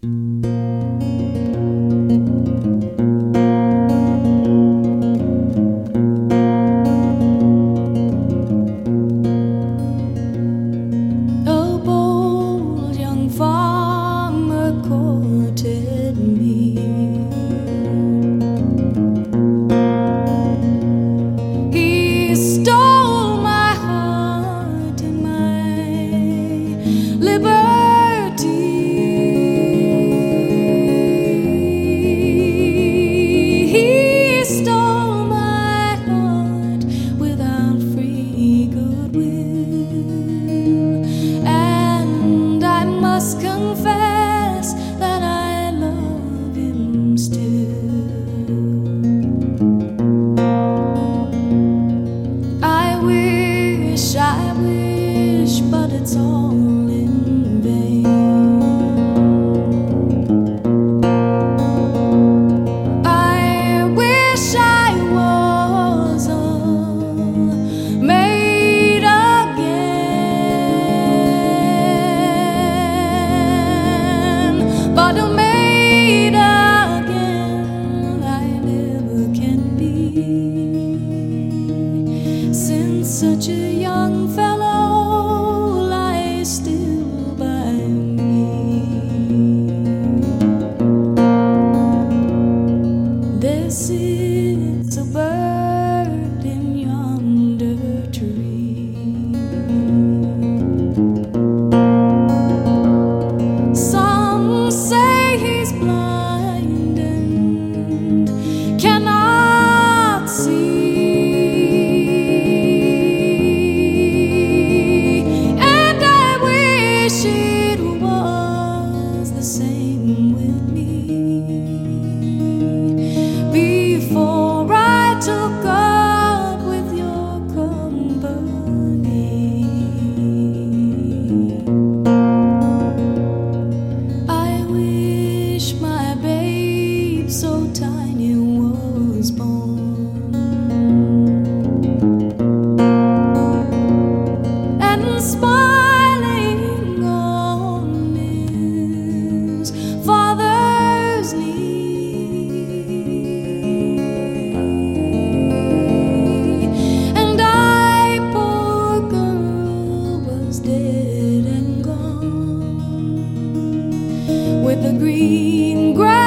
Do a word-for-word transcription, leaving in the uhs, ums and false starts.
A bold young farmer courted me. He stole my heart and my liberty. He stole my heart without free goodwill, and I must confess that I love him still. I wish, I wish, but it's all in vain. I wish I was a maid again, but a maid again I never can be, since such a young fellow lies still by me. There sits a bird in yonder tree. Some say he's blind and cannot see, and I wish it was the same with me. Before I took up with your company, I wish my babe so tiny was born, and smiling on his father's knee. And I, poor girl, was dead and gone, with the green grass